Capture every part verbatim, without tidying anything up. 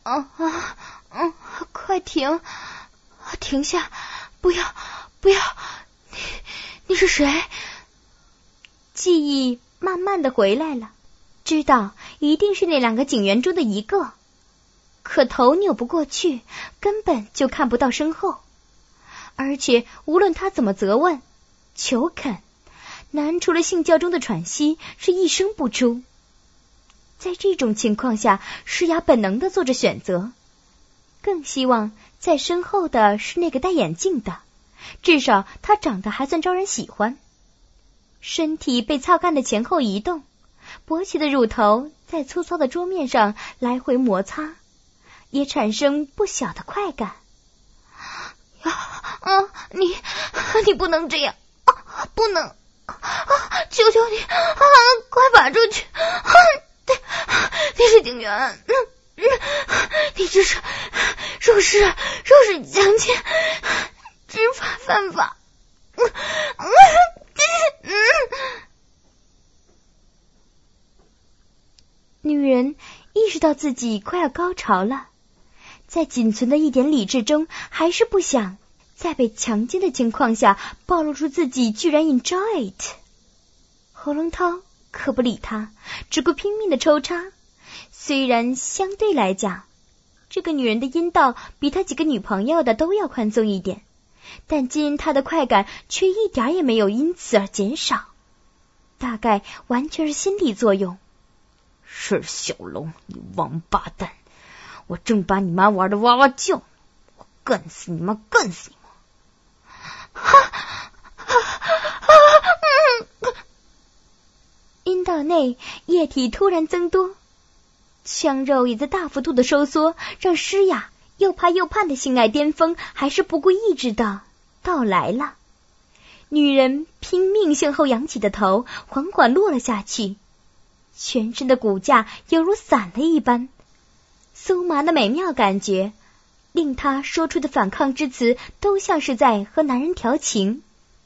啊啊嗯，快停，停下，不要不要，你你是谁？记忆慢慢的回来了，知道一定是那两个警员中的一个，可头扭不过去，根本就看不到身后，而且无论他怎么责问求恳，男除了性叫中的喘息是一声不出。在这种情况下，诗雅本能的做着选择，更希望在身后的是那个戴眼镜的，至少他长得还算招人喜欢。身体被擦干的前后移动，勃起的乳头在粗糙的桌面上来回摩擦，也产生不小的快感。啊啊！你你不能这样，啊、不能！啊！求求你，啊！快爬出去！啊！你是警员，嗯嗯，你这是若是若是强奸，执法犯法。嗯嗯嗯。女人意识到自己快要高潮了，在仅存的一点理智中，还是不想在被强奸的情况下暴露出自己居然 enjoy it。侯龙涛可不理他，只顾拼命的抽插。虽然相对来讲，这个女人的阴道比他几个女朋友的都要宽松一点，但今他的快感却一点也没有因此而减少，大概完全是心理作用。 是小龙，你王八蛋！我正把你妈玩的哇哇叫，我干死你妈，干死你妈！ 哈哈哈！嗯，阴道内液体突然增多，腔肉也在大幅度的收缩，让诗雅又怕又怕的性爱巅峰还是不顾意志的到来了。女人拼命向后仰起的头缓缓落了下去，全身的骨架犹如散了一般，酥麻的美妙感觉令她说出的反抗之词都像是在和男人调情。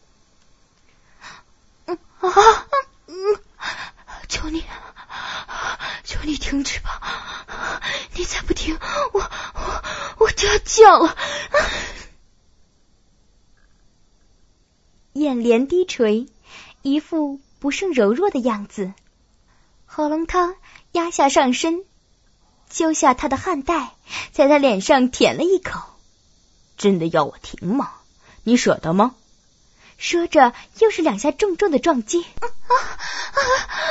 嗯啊嗯，求你求你停止吧，你再不停，我我我就要叫了。眼帘低垂，一副不胜柔弱的样子。喉咙涛压下上身，揪下他的汗带，在他脸上舔了一口。 真的要我停吗？你舍得吗？ 说着又是两下重重的撞击。啊啊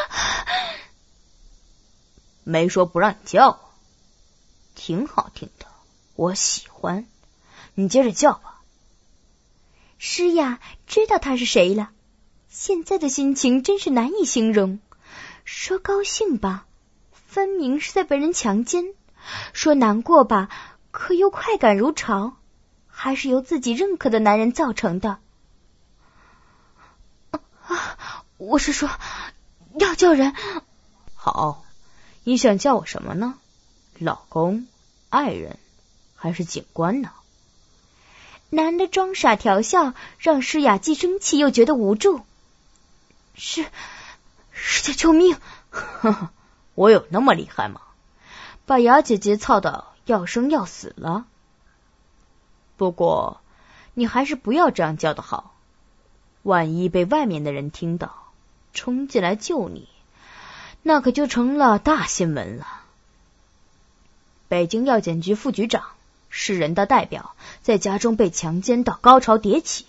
没说不让你叫，挺好听的，我喜欢，你接着叫吧。 诗雅知道他是谁了，现在的心情真是难以形容。说高兴吧，分明是在被人强奸；说难过吧，可又快感如潮，还是由自己认可的男人造成的。啊，我是说，要叫人。 好，你想叫我什么呢？老公、爱人，还是警官呢？ 男的装傻调笑，让诗雅既生气又觉得无助。是，是叫救命！ 呵呵，我有那么厉害吗？把雅姐姐操得要生要死了。不过，你还是不要这样叫的好，万一被外面的人听到，冲进来救你，那可就成了大新闻了。北京药检局副局长是人的代表，在家中被强奸到高潮迭起。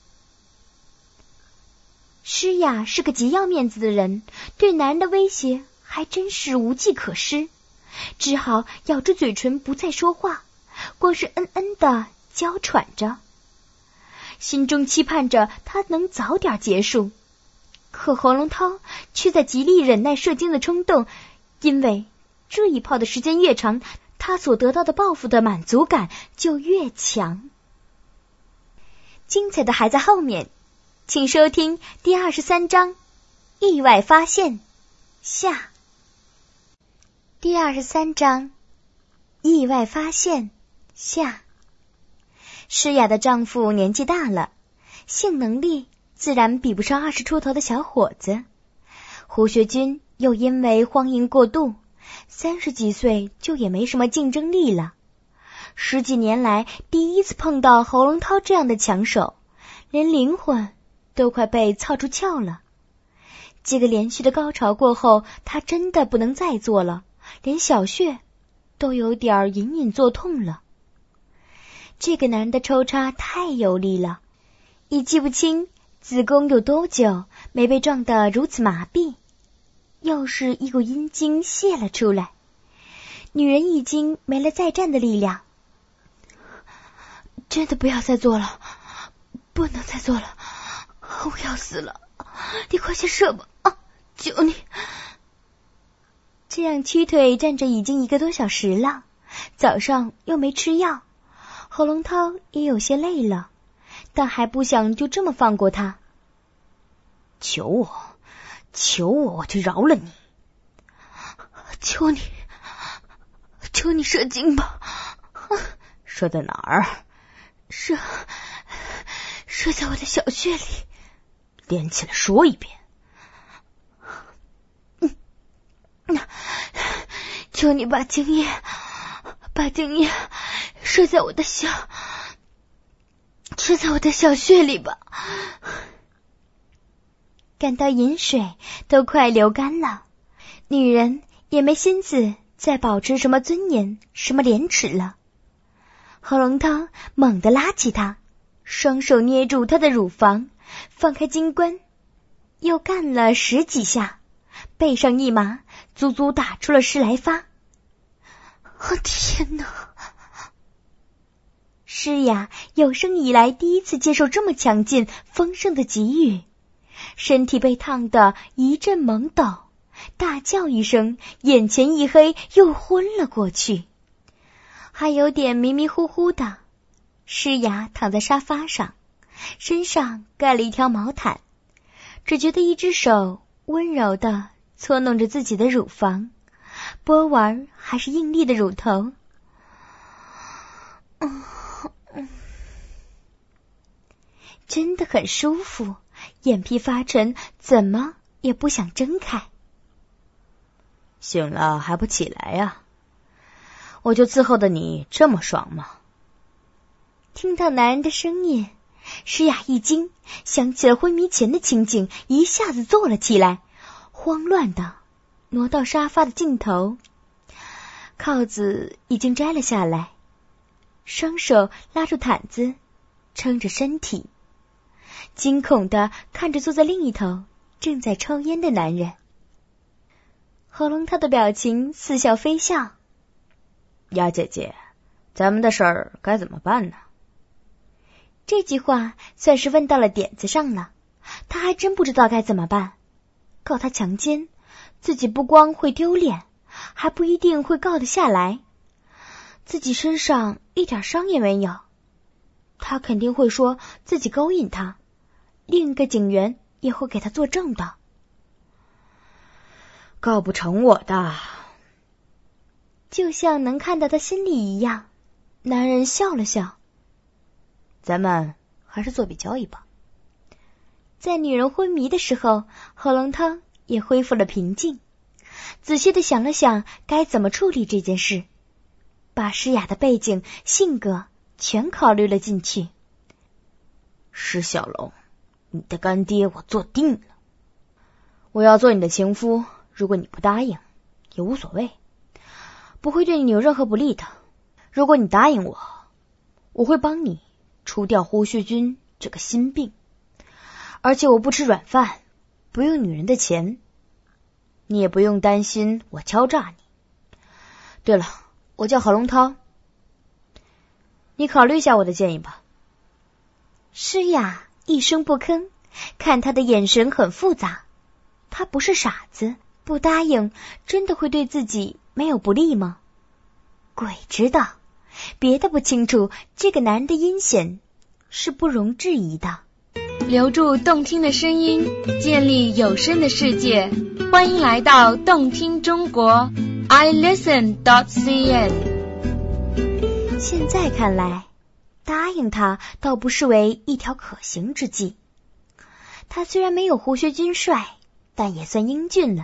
诗雅是个极要面子的人，对男人的威胁还真是无计可施，只好咬住嘴唇不再说话，光是嗯嗯的娇喘着，心中期盼着他能早点结束。可侯龙涛却在极力忍耐射精的冲动，因为这一炮的时间越长，他所得到的报复的满足感就越强。精彩的还在后面，请收听第二十三章意外发现下。第二十三章意外发现下。诗雅的丈夫年纪大了，性能力自然比不上二十出头的小伙子。胡学军又因为荒淫过度， 三十几岁就也没什么竞争力了。十几年来第一次碰到侯龙涛这样的强手，连灵魂都快被操出窍了。几个连续的高潮过后，他真的不能再做了，连小穴都有点隐隐作痛了。这个男的抽插太有力了，已记不清子宫有多久没被撞得如此麻痹，又是一股阴茎泄了出来，女人已经没了再战的力量。真的不要再做了，不能再做了，我要死了，你快些射吧，啊，求你。这样屈腿站着已经一个多小时了，早上又没吃药，侯龙涛也有些累了，但还不想就这么放过他。 求我，求我，我就饶了你。 求你，求你射精吧。 射在哪儿？ 射，射在我的小穴里。 连起来说一遍。 嗯，那求你把精液，把精液射在我的小，射在我的小穴里吧。感到饮水都快流干了，女人也没心思再保持什么尊严，什么廉耻了。侯龙涛猛地拉起她，双手捏住她的乳房，放开金冠，又干了十几下，背上一麻，足足打出了十来发。哦，天哪！诗雅有生以来第一次接受这么强劲丰盛的给予，身体被烫得一阵猛抖，大叫一声，眼前一黑，又昏了过去，还有点迷迷糊糊的。诗雅躺在沙发上，身上盖了一条毛毯，只觉得一只手温柔地搓弄着自己的乳房，波纹还是硬粒的乳头。嗯嗯，真的很舒服，眼皮发沉，怎么也不想睁开。 醒了还不起来呀？我就伺候的你这么爽吗？ 听到男人的声音，诗雅一惊，想起了昏迷前的情景，一下子坐了起来，慌乱的挪到沙发的尽头，铐子已经摘了下来，双手拉住毯子，撑着身体，惊恐的看着坐在另一头正在抽烟的男人。喉咙他的表情似笑非笑。 鸭姐姐，咱们的事儿该怎么办呢？ 这句话算是问到了点子上了，他还真不知道该怎么办。告他强奸，自己不光会丢脸，还不一定会告得下来。自己身上一点伤也没有，他肯定会说自己勾引他，另一个警员也会给他作证的。 告不成我的。 就像能看到他心里一样，男人笑了笑。 咱们还是做笔交易吧。 在女人昏迷的时候，喉咙汤也恢复了平静，仔细的想了想该怎么处理这件事，把诗雅的背景、性格全考虑了进去。 施小龙，你的干爹我做定了，我要做你的情夫，如果你不答应也无所谓，不会对你有任何不利的。如果你答应我，我会帮你除掉胡须君这个心病，而且我不吃软饭，不用女人的钱，你也不用担心我敲诈你。对了，我叫何龙涛，你考虑一下我的建议吧。 诗雅一声不吭，看他的眼神很复杂，他不是傻子，不答应真的会对自己没有不利吗？鬼知道，别的不清楚，这个男人的阴险是不容置疑的。 留住动听的声音，建立有声的世界，欢迎来到动听中国 i listen dot c n。 现在看来，答应他倒不失为一条可行之计。他虽然没有胡薛军帅，但也算英俊了，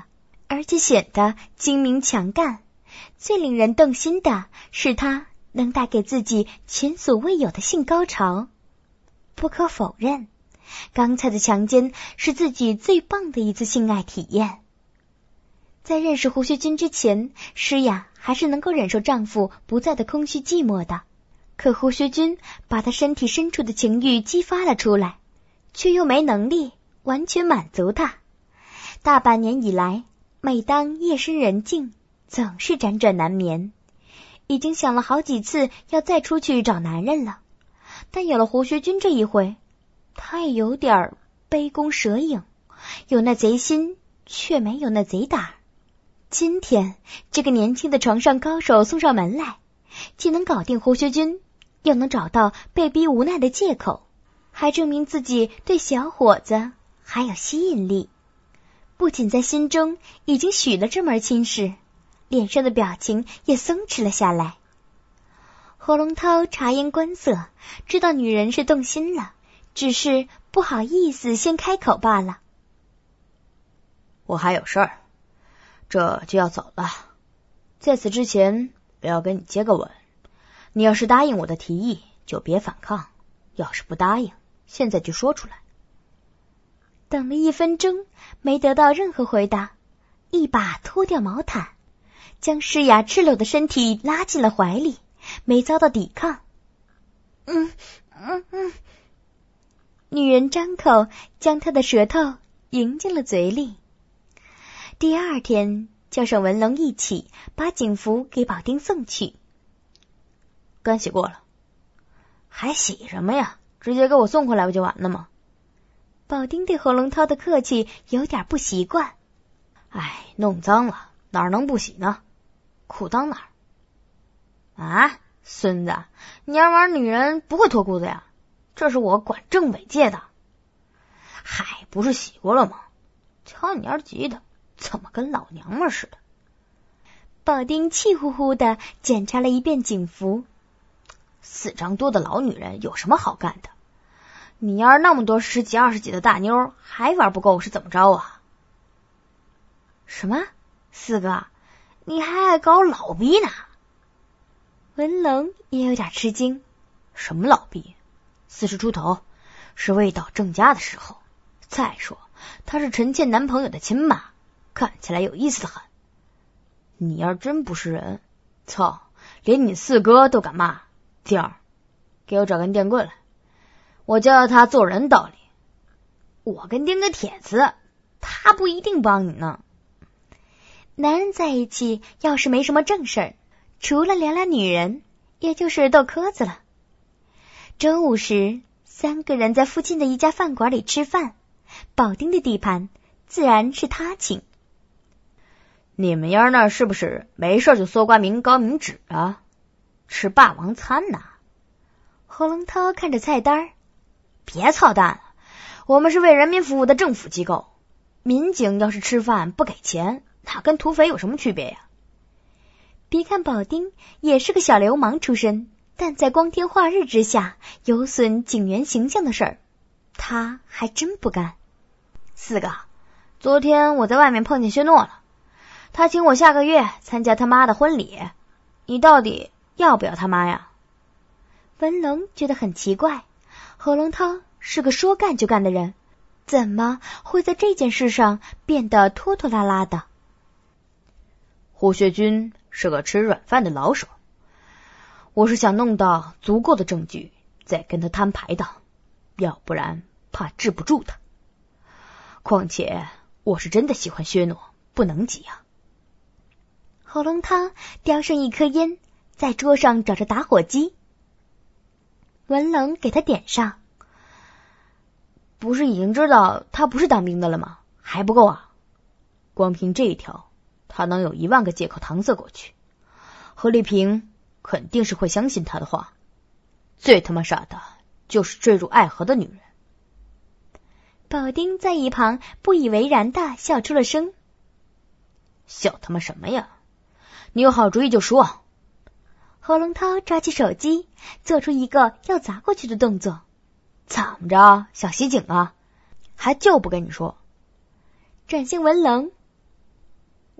而且显得精明强干。最令人动心的是他能带给自己前所未有的性高潮。不可否认，刚才的强奸是自己最棒的一次性爱体验。在认识胡学军之前，诗雅还是能够忍受丈夫不在的空虚寂寞的。可胡学军把他身体深处的情欲激发了出来，却又没能力完全满足他。大半年以来，每当夜深人静，总是辗转难眠，已经想了好几次要再出去找男人了。但有了胡学军这一回，他也有点杯弓蛇影，有那贼心，却没有那贼胆。今天这个年轻的床上高手送上门来，既能搞定胡学军，又能找到被逼无奈的借口，还证明自己对小伙子还有吸引力。不仅在心中已经许了这门亲事，脸上的表情也松弛了下来。何龙涛察言观色，知道女人是动心了，只是不好意思先开口罢了。 我还有事儿，这就要走了。在此之前，我要跟你接个吻。你要是答应我的提议，就别反抗；要是不答应，现在就说出来。 等了一分钟，没得到任何回答，一把脱掉毛毯，将诗雅赤裸的身体拉进了怀里，没遭到抵抗。嗯嗯嗯，女人张口将他的舌头迎进了嘴里。第二天，叫上文龙一起把警服给保丁送去。 干洗过了。还洗什么呀？直接给我送回来不就完了吗？ 保丁对何龙涛的客气有点不习惯。 哎，弄脏了哪儿能不洗呢？裤裆哪儿？啊，孙子，你要玩女人不会脱裤子呀？这是我管政委界的。嗨，不是洗过了吗？瞧你丫急的，怎么跟老娘们似的？ 保丁气呼呼的检查了一遍警服。 四张多的老女人有什么好干的？你要是那么多十几二十几的大妞还玩不够是怎么着啊？什么？四哥，你还爱搞老逼呢？ 文龙也有点吃惊。 什么老逼？四十出头，是未到正家的时候。再说，他是陈倩男朋友的亲妈，看起来有意思的很。你要真不是人，操，连你四哥都敢骂。丁儿，给我找根电棍来，我教教他做人道理。我跟丁哥铁子，他不一定帮你呢。 男人在一起要是没什么正事儿，除了聊聊女人，也就是逗磕子了。中午时，三个人在附近的一家饭馆里吃饭，保丁的地盘自然是他请。 你们丫那是不是没事就搜刮民膏民脂啊？吃霸王餐呐？ 何龙涛看着菜单， 别操蛋了，我们是为人民服务的政府机构，民警要是吃饭不给钱，那跟土匪有什么区别呀？ 别看保丁也是个小流氓出身，但在光天化日之下有损警员形象的事儿，他还真不干。 四哥，昨天我在外面碰见薛诺了，他请我下个月参加他妈的婚礼，你到底要不要他妈呀？ 文龙觉得很奇怪，何龙涛是个说干就干的人，怎么会在这件事上变得拖拖拉拉的？ 胡学军是个吃软饭的老手，我是想弄到足够的证据再跟他摊牌的，要不然怕治不住他。况且我是真的喜欢薛诺，不能急啊。 何龙涛叼上一颗烟，在桌上找着打火机。文龙给他点上。 不是已经知道他不是当兵的了吗？还不够啊？光凭这一条，他能有一万个借口搪塞过去。何丽萍肯定是会相信他的话，最他妈傻的就是坠入爱河的女人。 保丁在一旁不以为然的笑出了声。 笑他妈什么呀？你有好主意就说。 何龙涛抓起手机，做出一个要砸过去的动作。 怎么着，小袭警啊？还就不跟你说。 转向文龙，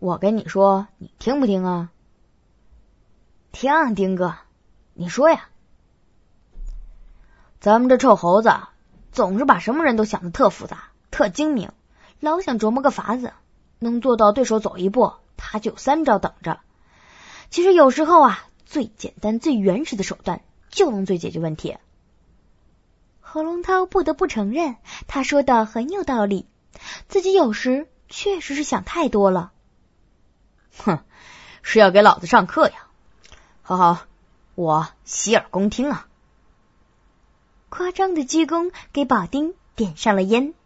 我跟你说，你听不听啊？ 听，丁哥，你说呀。 咱们这臭猴子总是把什么人都想得特复杂、特精明，老想琢磨个法子，能做到对手走一步，他就有三招等着。其实有时候啊，最简单、最原始的手段就能最解决问题。 何龙涛不得不承认，他说的很有道理，自己有时确实是想太多了。 哼，是要给老子上课呀？好好，我洗耳恭听啊。 夸张的鞠躬给保丁点上了烟。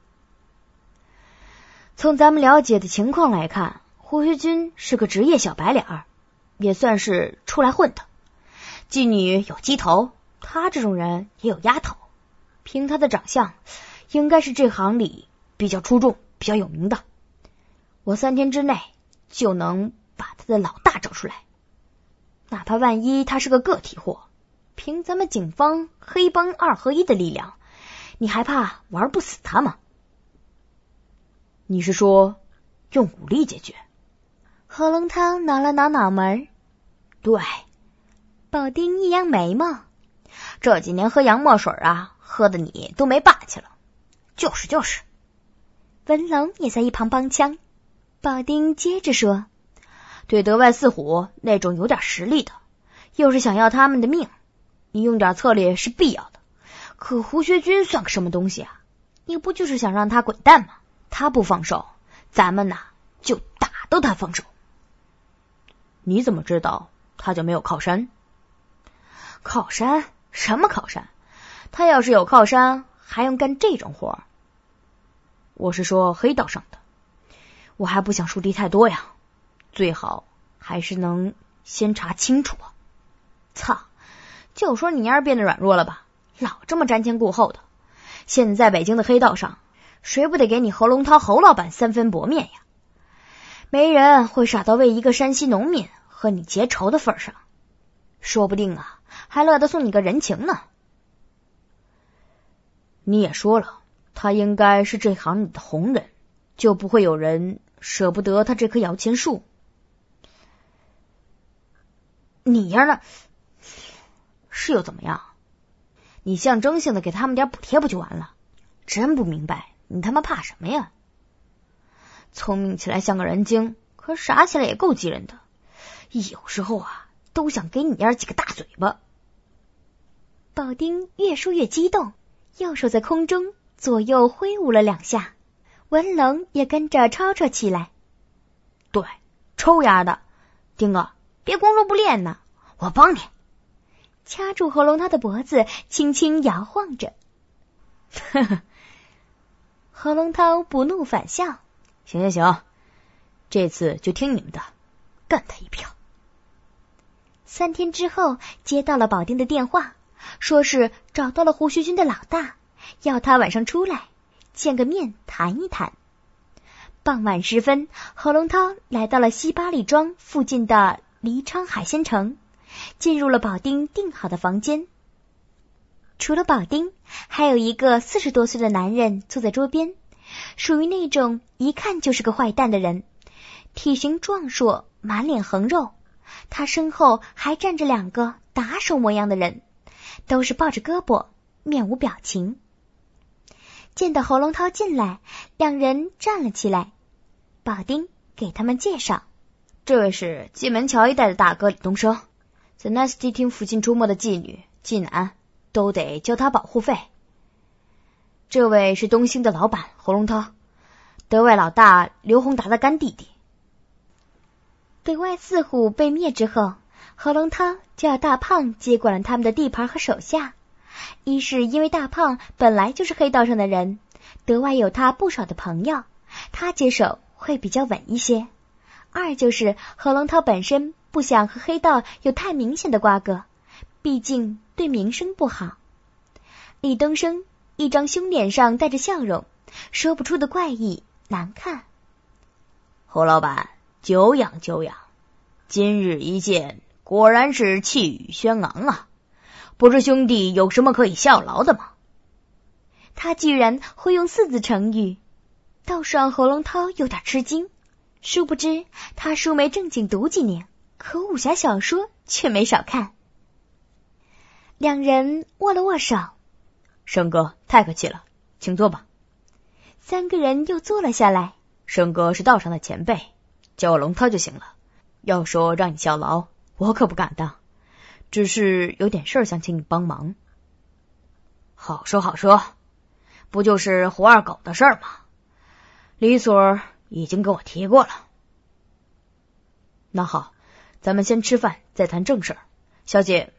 从咱们了解的情况来看，胡学军是个职业小白脸儿，也算是出来混的。妓女有鸡头，他这种人也有丫头。凭他的长相，应该是这行里比较出众、比较有名的。我三天之内就能把他的老大找出来。哪怕万一他是个个体户，凭咱们警方黑帮二合一的力量，你还怕玩不死他吗？你是说用武力解决？ 何龙涛挠了挠脑门。 对。 保丁一扬眉毛。 这几年喝洋墨水啊，喝的你都没霸气了。就是就是。 文龙也在一旁帮腔。保丁接着说， 对德外四虎那种有点实力的，又是想要他们的命，你用点策略是必要的。可胡学军算个什么东西啊？你不就是想让他滚蛋吗？他不放手，咱们呐就打到他放手。你怎么知道他就没有靠山？靠山？什么靠山？他要是有靠山，还用干这种活？我是说黑道上的，我还不想树敌太多呀，最好还是能先查清楚啊。操，就说你丫变得软弱了吧，老这么瞻前顾后的。现在在北京的黑道上，谁不得给你何龙涛侯老板三分薄面呀？没人会傻到为一个山西农民和你结仇的份上，说不定啊还乐得送你个人情呢。你也说了，他应该是这行里的红人，就不会有人舍不得他这棵摇钱树。你呀呢，是又怎么样？你象征性的给他们点补贴不就完了？真不明白你他妈怕什么呀？聪明起来像个人精，可傻起来也够急人的，有时候啊都想给你丫几个大嘴巴。 保丁越说越激动，右手在空中左右挥舞了两下，文龙也跟着吵吵起来。 对，抽丫的，丁哥别光说不练呢，我帮你。 掐住何龙涛的脖子，轻轻摇晃着。 呵呵， 何龙涛不怒反笑， 行行行，这次就听你们的，干他一票。 三天之后接到了保定的电话，说是找到了胡学军的老大，要他晚上出来见个面谈一谈。傍晚时分，何龙涛来到了西八里庄附近的黎昌海鲜城，进入了保丁订好的房间。除了保丁，还有一个四十多岁的男人坐在桌边，属于那种一看就是个坏蛋的人，体型壮硕，满脸横肉。他身后还站着两个打手模样的人，都是抱着胳膊，面无表情。见到何龙涛进来，两人站了起来。保丁给他们介绍， 这位是蓟门桥一带的大哥李东升，在 Nasty 厅附近出没的妓女、妓男都得交他保护费。这位是东兴的老板何龙涛，德外老大刘宏达的干弟弟。 德外四虎被灭之后，何龙涛就要大胖接管了他们的地盘和手下。一是因为大胖本来就是黑道上的人，德外有他不少的朋友，他接手会比较稳一些。二就是何龙涛本身不想和黑道有太明显的瓜葛，毕竟对名声不好。李东升一张凶脸上带着笑容，说不出的怪异难看。 侯老板，久仰久仰，今日一见，果然是气宇轩昂啊！不知兄弟有什么可以效劳的吗？ 他居然会用四字成语，倒是让何龙涛有点吃惊。 殊不知他书没正经读几年，可武侠小说却没少看。两人握了握手。 生哥太客气了，请坐吧。 三个人又坐了下来。 生哥是道上的前辈，叫我龙涛就行了。要说让你效劳，我可不敢当，只是有点事儿想请你帮忙。好说好说，不就是胡二狗的事儿吗？李所已经跟我提过了。那好，咱们先吃饭再谈正事儿。小姐，